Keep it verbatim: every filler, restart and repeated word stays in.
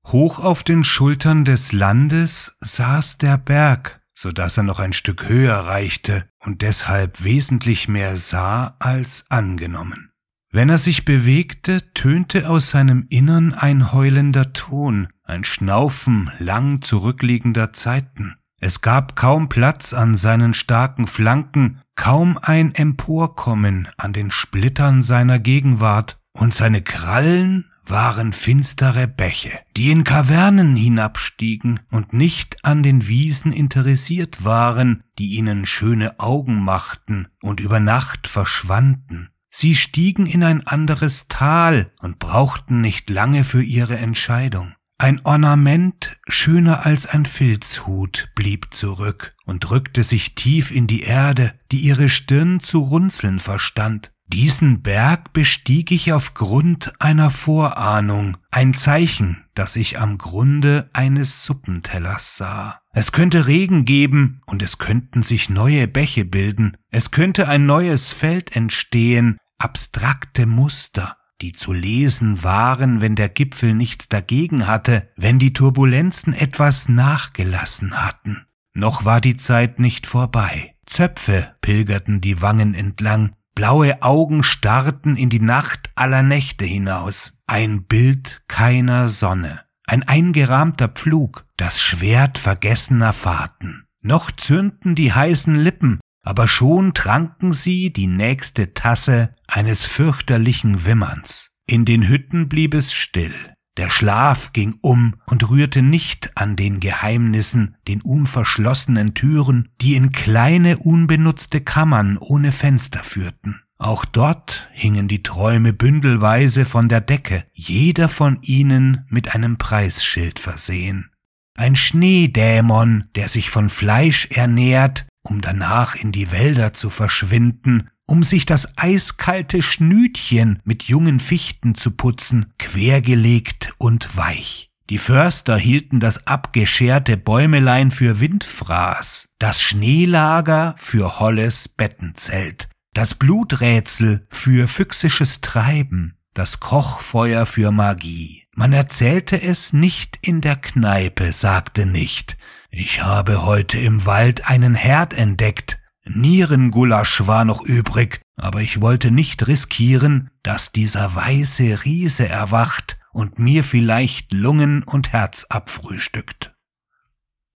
Hoch auf den Schultern des Landes saß der Berg, so dass er noch ein Stück höher reichte und deshalb wesentlich mehr sah als angenommen. Wenn er sich bewegte, tönte aus seinem Innern ein heulender Ton, ein Schnaufen lang zurückliegender Zeiten. Es gab kaum Platz an seinen starken Flanken, kaum ein Emporkommen an den Splittern seiner Gegenwart, und seine Krallen waren finstere Bäche, die in Kavernen hinabstiegen und nicht an den Wiesen interessiert waren, die ihnen schöne Augen machten und über Nacht verschwanden. Sie stiegen in ein anderes Tal und brauchten nicht lange für ihre Entscheidung. Ein Ornament, schöner als ein Filzhut, blieb zurück und drückte sich tief in die Erde, die ihre Stirn zu runzeln verstand. Diesen Berg bestieg ich aufgrund einer Vorahnung, ein Zeichen, das ich am Grunde eines Suppentellers sah. Es könnte Regen geben und es könnten sich neue Bäche bilden, es könnte ein neues Feld entstehen, abstrakte Muster, die zu lesen waren, wenn der Gipfel nichts dagegen hatte, wenn die Turbulenzen etwas nachgelassen hatten. Noch war die Zeit nicht vorbei. Zöpfe pilgerten die Wangen entlang, blaue Augen starrten in die Nacht aller Nächte hinaus. Ein Bild keiner Sonne, ein eingerahmter Pflug, das Schwert vergessener Fahrten. Noch zürnten die heißen Lippen, aber schon tranken sie die nächste Tasse eines fürchterlichen Wimmerns. In den Hütten blieb es still. Der Schlaf ging um und rührte nicht an den Geheimnissen, den unverschlossenen Türen, die in kleine, unbenutzte Kammern ohne Fenster führten. Auch dort hingen die Träume bündelweise von der Decke, jeder von ihnen mit einem Preisschild versehen. Ein Schneedämon, der sich von Fleisch ernährt, um danach in die Wälder zu verschwinden, um sich das eiskalte Schnütchen mit jungen Fichten zu putzen, quergelegt und weich. Die Förster hielten das abgescherte Bäumelein für Windfraß, das Schneelager für holles Bettenzelt, das Bluträtsel für füchsisches Treiben, das Kochfeuer für Magie. Man erzählte es nicht in der Kneipe, sagte nicht: »Ich habe heute im Wald einen Herd entdeckt. Nierengulasch war noch übrig, aber ich wollte nicht riskieren, dass dieser weiße Riese erwacht und mir vielleicht Lungen und Herz abfrühstückt.«